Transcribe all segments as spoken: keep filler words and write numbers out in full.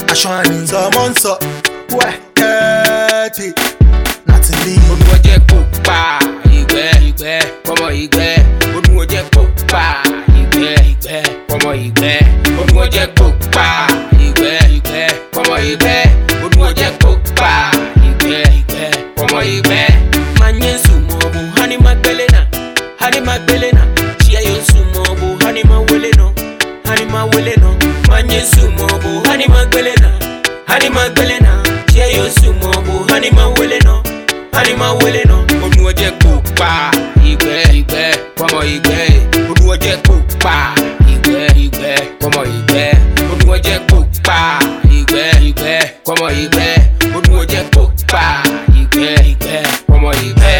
Ashwani, someone so. Ouais, dirty. Natalie. Oduwo jẹ́ kó pa ìgbẹ́ ìgbẹ́ ọmọ ìgbẹ́. Oduwo jẹ́ kó pa ìgbẹ́ ìgbẹ́ ọmọ ìgbẹ́. Oduwo jẹ́ kó pa ìgbẹ́ ìgbẹ́ ọmọ ìgbẹ́. Oduwo jẹ́ kó pa ìgbẹ́ ìgbẹ́ ọmọ ìgbẹ́. Manye sumobu hani magbelena, hani magbelena. Chia yo sumobu hani maweleno, hani maweleno. Manye sumobu hani magbelena, hani magbelena. Chia yo sumobu hani maweleno. Anima wele no, Oduwo jẹ́ kó pa ìgbẹ́ ìgbẹ́ ọmọ ìgbẹ́. Oduwo jẹ́ kó pa ìgbẹ́ ìgbẹ́ ọmọ ìgbẹ́. Oduwo jẹ́ kó pa ìgbẹ́ ìgbẹ́ ọmọ ìgbẹ́. Oduwo jẹ́ kó pa ìgbẹ́ ìgbẹ́ ọmọ ìgbẹ́.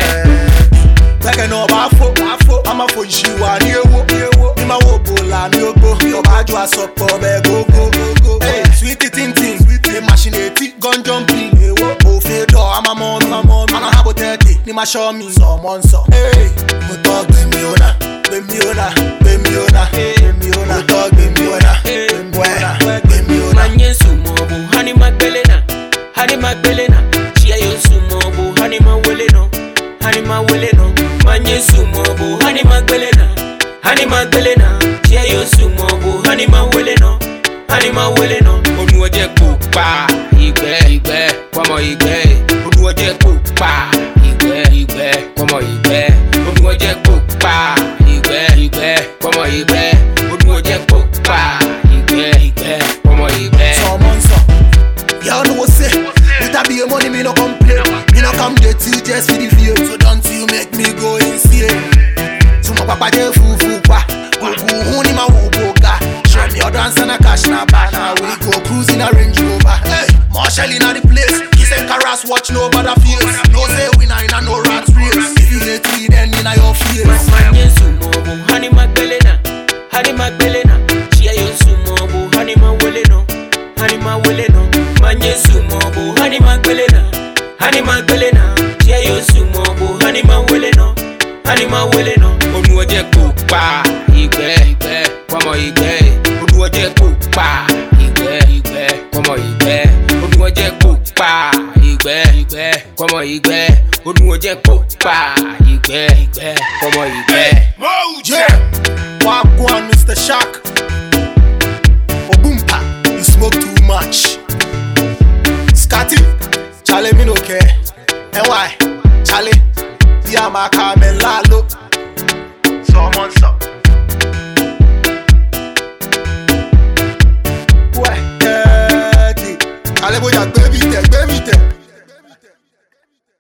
Like no bafo, bafo. I'ma for you and you, you. Ima wo bola ni ogbo. Your baju asopo be go go go. Hey, sweetie ting ting, the machine it gun jumping. Oh, feel door, I'm a mom, I'm a mom. I'm a habo thirty, ni ma show me someone so. Hey, mo talk be me ona, be me ona, be me ona, be me ona. Mo talk be me ona, be me ona, be me ona. Manye sumobu, hani magbelena, hani magbelena. Chia yo sumobu, hani maweleno, hani maweleno. Manye sumobu, hani magbelena, hani magbelena. Chia yo sumobu, hani maweleno, hani maweleno. Oduwo jẹ́ kó pa ìgbẹ́ ìgbẹ́ ọmọ ìgbẹ́. Oduwo jẹ́ kó pa ìgbẹ́ ìgbẹ́ ọmọ ìgbẹ́. Oduwo jẹ́ kó pa ìgbẹ́ ìgbẹ́ ọmọ ìgbẹ́. Oduwo jẹ́ kó pa ìgbẹ́ ìgbẹ́ ọmọ ìgbẹ́. Someone so. Y'all know what say. With a be money, me no complain. Me no come get you just for the fame. So don't you make me go insane. So my papa je fufu pa. Go go huni ma wo boga. Show me your dance and a cash na bana. We go cruising a Range Rover. Hey, Marshall in the place. Kiss and caress, watch no bother feels. No say we na in a no rat race. If you let me, then in a your face. Manye sumobu, hani magbelena, hani magbelena. Chia yo sumobu, hani maweleno, hani maweleno. Manye sumobu, hani magbelena, hani magbelena. Chia yo sumobu, hani maweleno, hani maweleno. Oduwo jẹ́ kó pa ìgbẹ́ ìgbẹ́ ọmọ ìgbẹ́. Oduwo jẹ́ kó pa ìgbẹ́ ìgbẹ́ ọmọ ìgbẹ́. Oduwo jẹ́ kó pa ìgbẹ́ ìgbẹ́ ọmọ ìgbẹ́. Oduwo jẹ́ kó pa ìgbẹ́ ìgbẹ́ ọmọ ìgbẹ́. Yeah, Wagwan, Mister Shark. Obumpa, you smoke too much. Scotty, Charlie, me no care. And why? Charlie, yeah, my Carmen Lalo. Someone so. Ouais, dirty. Allez, boy, baby, baby, baby.